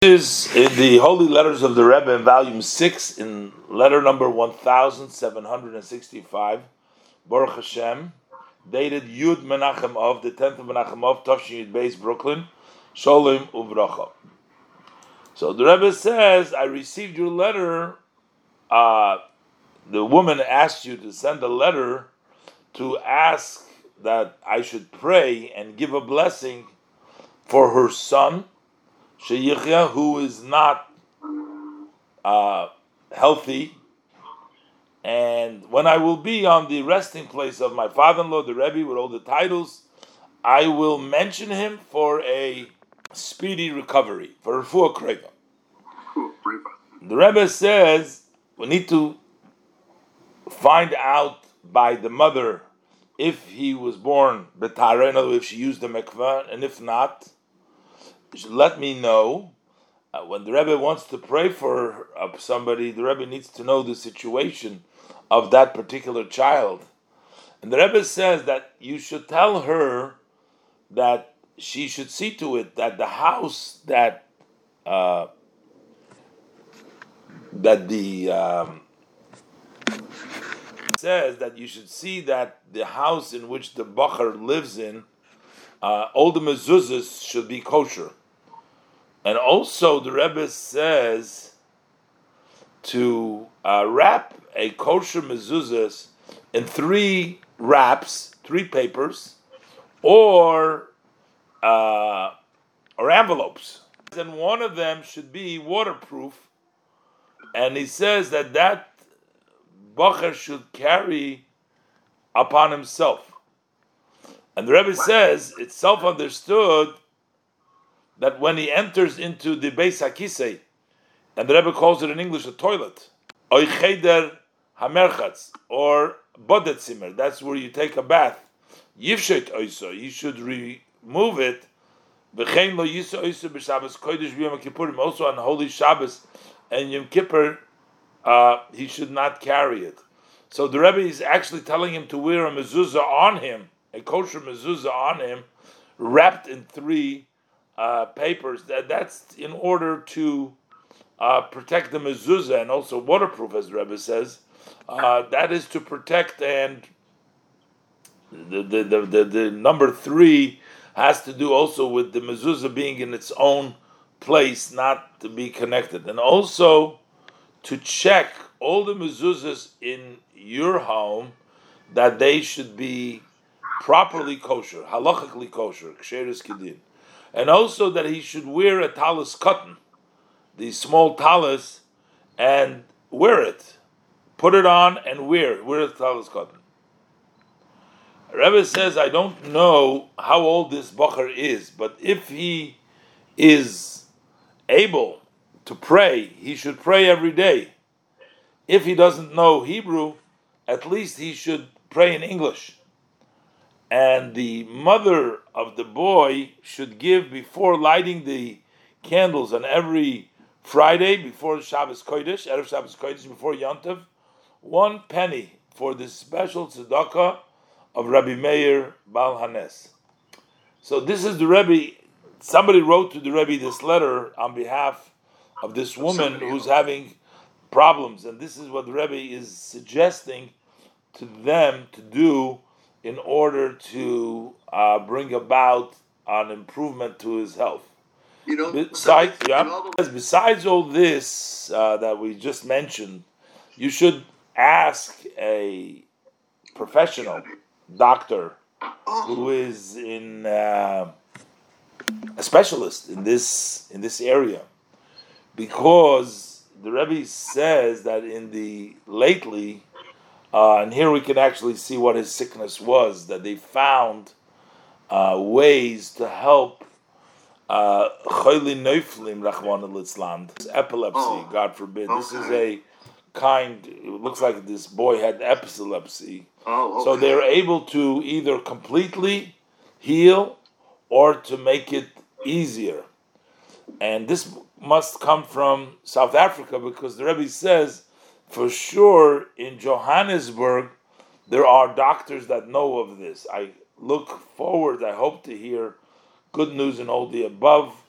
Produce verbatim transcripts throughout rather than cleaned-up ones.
Is in the Holy Letters of the Rebbe in volume six, in letter number one thousand seven hundred sixty-five, Baruch Hashem, dated Yud Menachem of the tenth of Menachem of Tavshin Yud Beis, Brooklyn, Sholem Uvracha. So the Rebbe says, I received your letter. Uh, the woman asked you to send a letter to ask that I should pray and give a blessing for her son, Sheyichya, who is not uh, healthy, and when I will be on the resting place of my father-in-law, the Rebbe, with all the titles, I will mention him for a speedy recovery, for refuah kreva. The Rebbe says we need to find out by the mother if he was born betara, in other words, if she used the mikveh, and if not, let me know. Uh, when the Rebbe wants to pray for uh, somebody, the Rebbe needs to know the situation of that particular child. And the Rebbe says that you should tell her that she should see to it that the house that uh, that the um, says that you should see that the house in which the Bachar lives in, uh, all the mezuzahs should be kosher. And also the Rebbe says to uh, wrap a kosher mezuzahs in three wraps, three papers, or uh, or envelopes. And one of them should be waterproof. And he says that that Bacher should carry upon himself. And the Rebbe says it's self-understood that when he enters into the Beis HaKisei, and the Rebbe calls it in English a toilet, or cheder hamerchatz, or bodetzimmer, that's where you take a bath, yivshet oiso, you should remove it, v'chein lo yisa oiso b'Shabbos kodesh b'Yom Kippurim, also on Holy Shabbos and Yom Kippur, uh, he should not carry it. So the Rebbe is actually telling him to wear a mezuzah on him, a kosher mezuzah on him, wrapped in three Uh, papers. That that's in order to uh, protect the mezuzah, and also waterproof, as the Rebbe says. Uh, that is to protect, and the the, the the the number three has to do also with the mezuzah being in its own place, not to be connected, and also to check all the mezuzahs in your home that they should be properly kosher, halachically kosher, ksheris kedin. And also that he should wear a talis cotton, the small talis, and wear it. Put it on and wear it. Wear the talis cotton. Rebbe says, I don't know how old this Bachar is, but if he is able to pray, he should pray every day. If he doesn't know Hebrew, at least he should pray in English. And the mother of the boy should give, before lighting the candles on every Friday, before Shabbos Kodesh, Erev Shabbos Kodesh, before Yontiv, one penny for the special tzedakah of Rabbi Meir Baal Hanes. So this is the Rebbe. Somebody wrote to the Rebbe this letter on behalf of this woman who's having problems, and this is what the Rebbe is suggesting to them to do in order to uh, bring about an improvement to his health. You know, besides, so yeah, all the- besides all this uh, that we just mentioned, you should ask a professional doctor who is in uh, a specialist in this in this area, because the Rebbe says that in the lately. Uh, and here we can actually see what his sickness was, that they found uh, ways to help Choyli Neuflim, Rachmana litzlan, epilepsy, Oh, God forbid. okay. This is a kind, it looks like this boy had epilepsy. Oh, okay. So they're able to either completely heal or to make it easier. And this must come from South Africa, because the Rebbe says, for sure, in Johannesburg, there are doctors that know of this. I look forward, I hope to hear good news in all the above,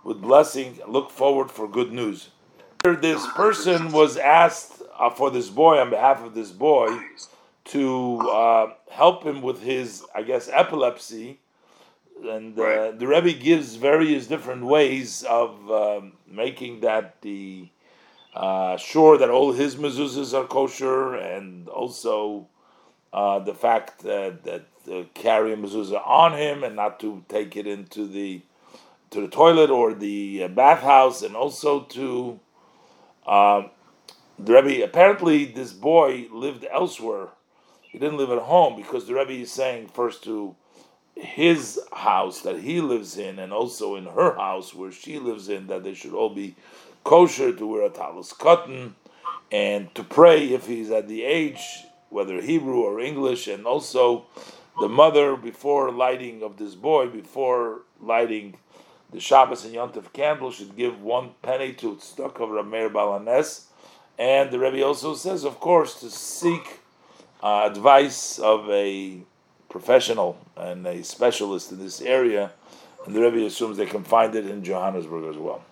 with blessing. Look forward for good news. This person was asked uh, for this boy, on behalf of this boy, to uh, help him with his, I guess, epilepsy. And uh, the Rebbe gives various different ways of um, making that the uh, sure that all his mezuzahs are kosher, and also uh, the fact that that uh, carry a mezuzah on him and not to take it into the to the toilet or the uh, bathhouse, and also to uh, the Rebbe. Apparently, this boy lived elsewhere. He didn't live at home, because the Rebbe is saying first to his house that he lives in, and also in her house where she lives in, that they should all be kosher, to wear a talus cotton, and to pray if he's at the age, whether Hebrew or English, and also the mother, before lighting of this boy, before lighting the Shabbos and Yom Tov candle, should give one penny to Tzedakah of Rameir Balanes. And the Rebbe also says, of course, to seek uh, advice of a professional and a specialist in this area, and the Rebbe assumes they can find it in Johannesburg as well.